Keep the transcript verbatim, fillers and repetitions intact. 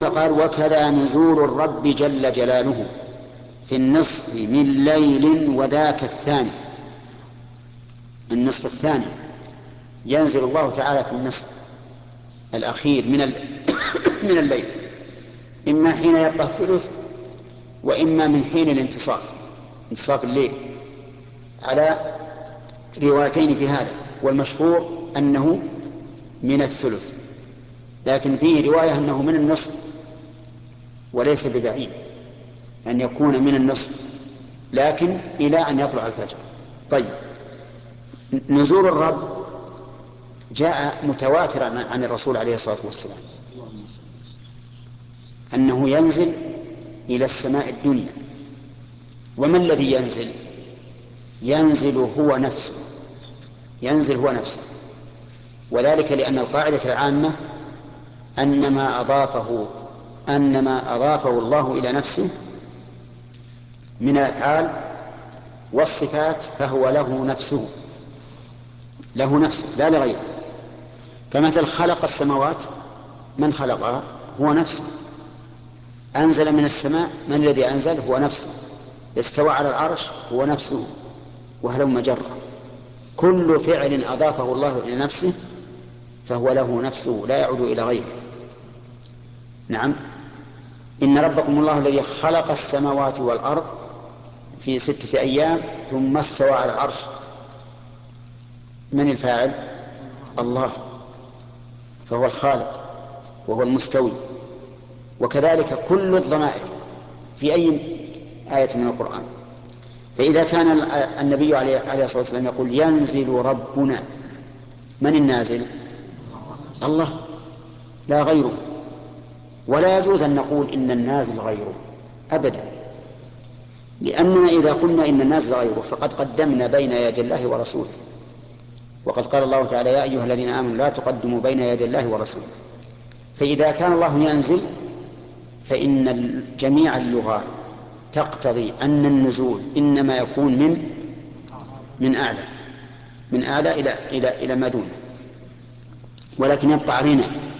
فقال وكذا نزول الرب جل جلاله في النصف من ليل وذاك الثاني. النصف الثاني ينزل الله تعالى في النصف الأخير من من الليل، إما حين يبقى الثلث وإما من حين الانتصاف، انتصاف الليل، على روايتين في هذا، والمشهور أنه من الثلث، لكن فيه رواية أنه من النصف، وليس ببعيد أن يكون من النصف، لكن إلى أن يطلع الفجر. طيب، نزول الرب جاء متواترا عن الرسول عليه الصلاة والسلام أنه ينزل إلى السماء الدنيا. وما الذي ينزل؟ ينزل هو نفسه، ينزل هو نفسه، وذلك لأن القاعدة العامة أن ما أضافه أن ما أضافه الله إلى نفسه من الأفعال والصفات فهو له نفسه، له نفسه لا لغيره. فمثل خلق السماوات، من خلقها؟ هو نفسه. أنزل من السماء، من الذي أنزل؟ هو نفسه. استوى على العرش، هو نفسه. وهلم جرة، كل فعل أضافه الله إلى نفسه فهو له نفسه لا يعود إلى غيره. نعم، إن ربكم الله الذي خلق السماوات والأرض في ستة أيام ثم استوى على العرش. من الفاعل؟ الله، فهو الخالق وهو المستوي. وكذلك كل الضمائر في أي آية من القرآن. فإذا كان النبي عليه الصلاة والسلام يقول ينزل ربنا، من النازل؟ الله لا غيره. ولا يجوز أن نقول إن النازل غيره أبدا، لأننا إذا قلنا إن النازل غيره فقد قدمنا بين يدي الله ورسوله، وقد قال الله تعالى يا أيها الذين آمنوا لا تقدموا بين يدي الله ورسوله. فإذا كان الله ينزل فإن جميع اللغات تقتضي أن النزول إنما يكون من من أعلى، من أعلى إلى إلى إلى ما دونه. ولكن يبقى علينا